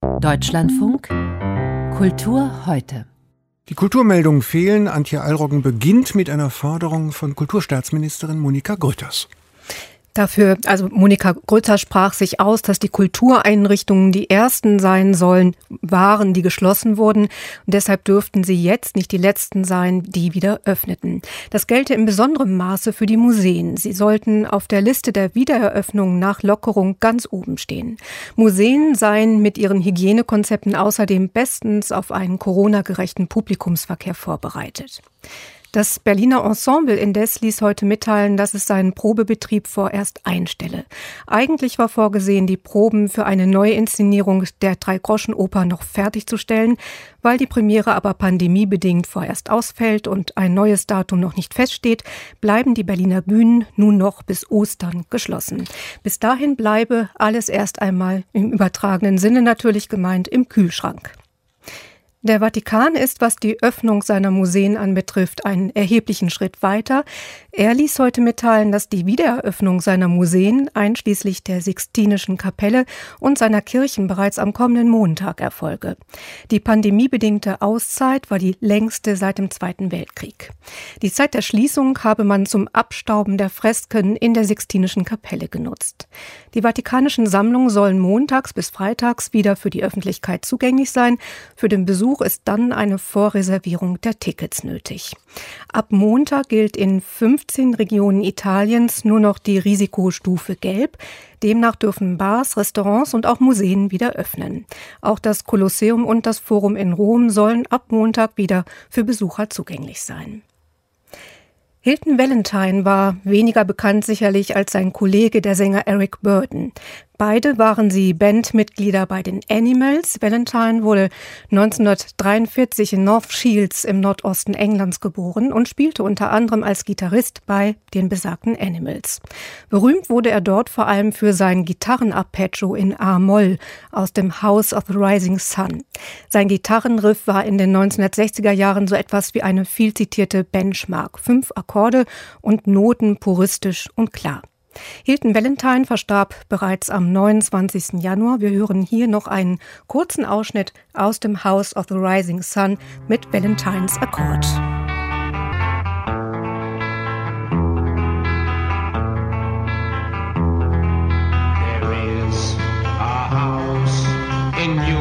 Deutschlandfunk Kultur heute. Die Kulturmeldungen fehlen. Antje Allroggen beginnt mit einer Forderung von Kulturstaatsministerin Monika Grütters. Monika Grütters sprach sich aus, dass die Kultureinrichtungen die ersten sein sollen, die geschlossen wurden. Und deshalb dürften sie jetzt nicht die letzten sein, die wieder öffneten. Das gelte in besonderem Maße für die Museen. Sie sollten auf der Liste der Wiedereröffnung nach Lockerung ganz oben stehen. Museen seien mit ihren Hygienekonzepten außerdem bestens auf einen Corona-gerechten Publikumsverkehr vorbereitet. Das Berliner Ensemble indes ließ heute mitteilen, dass es seinen Probebetrieb vorerst einstelle. Eigentlich war vorgesehen, die Proben für eine Neuinszenierung der Dreigroschenoper noch fertigzustellen. Weil die Premiere aber pandemiebedingt vorerst ausfällt und ein neues Datum noch nicht feststeht, bleiben die Berliner Bühnen nun noch bis Ostern geschlossen. Bis dahin bleibe alles erst einmal im übertragenen Sinne natürlich gemeint im Kühlschrank. Der Vatikan ist, was die Öffnung seiner Museen anbetrifft, einen erheblichen Schritt weiter. Er ließ heute mitteilen, dass die Wiedereröffnung seiner Museen, einschließlich der Sixtinischen Kapelle und seiner Kirchen, bereits am kommenden Montag erfolge. Die pandemiebedingte Auszeit war die längste seit dem Zweiten Weltkrieg. Die Zeit der Schließung habe man zum Abstauben der Fresken in der Sixtinischen Kapelle genutzt. Die vatikanischen Sammlungen sollen montags bis freitags wieder für die Öffentlichkeit zugänglich sein. Für den Besuch ist dann eine Vorreservierung der Tickets nötig. Ab Montag gilt in 15 Regionen Italiens nur noch die Risikostufe Gelb. Demnach dürfen Bars, Restaurants und auch Museen wieder öffnen. Auch das Kolosseum und das Forum in Rom sollen ab Montag wieder für Besucher zugänglich sein. Hilton Valentine war weniger bekannt sicherlich als sein Kollege, der Sänger Eric Burdon. Beide waren sie Bandmitglieder bei den Animals. Valentine wurde 1943 in North Shields im Nordosten Englands geboren und spielte unter anderem als Gitarrist bei den besagten Animals. Berühmt wurde er dort vor allem für sein Gitarrenarpeggio in A-Moll aus dem House of the Rising Sun. Sein Gitarrenriff war in den 1960er Jahren so etwas wie eine viel zitierte Benchmark. 5 Akkorde und Noten puristisch und klar. Hilton Valentine verstarb bereits am 29. Januar. Wir hören hier noch einen kurzen Ausschnitt aus dem House of the Rising Sun mit Valentines Akkord. There is a house in